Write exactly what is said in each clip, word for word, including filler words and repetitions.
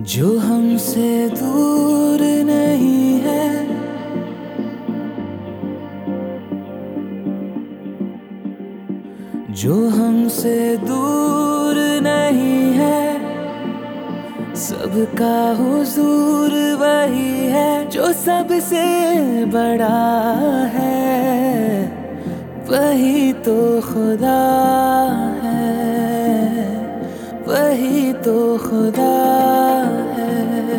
जो हमसे दूर नहीं है, जो हमसे दूर नहीं है, सबका हुजूर वही है जो सबसे बड़ा है, वही तो खुदा है, वही तो खुदा है।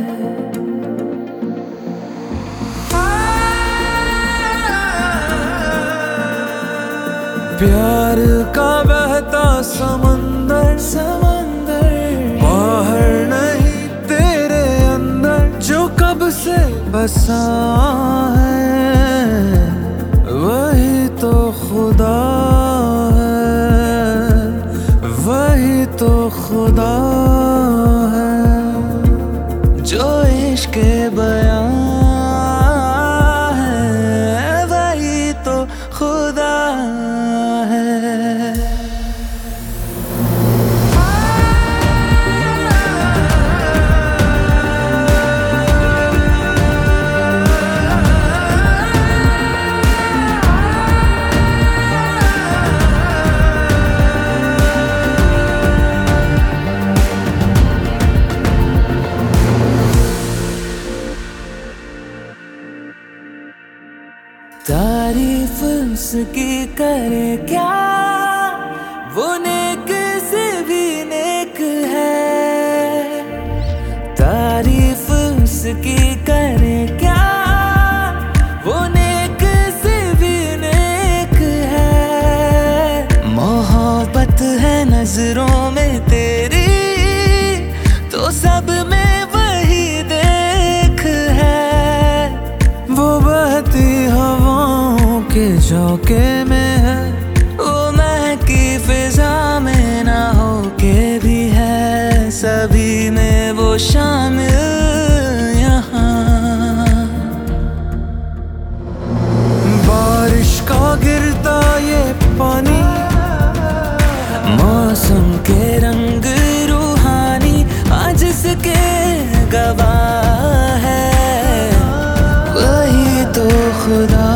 प्यार का बहता समंदर समंदर बाहर नहीं तेरे अंदर, जो कब से बसा है वही तो खुदा है, वही तो खुदा है, जो इश्क़ बयां है वही तो खुदा है। तारीफ उसकी करे क्या, वो नेक से भी नेक है। तारीफ उसकी करे क्या, वो नेक से भी नेक है। मोहब्बत है नजरों में तेरी, तो सब में वही देख है। वो बहती हवाओं के झोंके में है, वो महकी फिजा में ना होके भी है, सभी में वो शामिल यहाँ। बारिश का गिरता ये पानी, मौसम के रंग रूहानी, आज इसके गवाह है, वही तो खुदा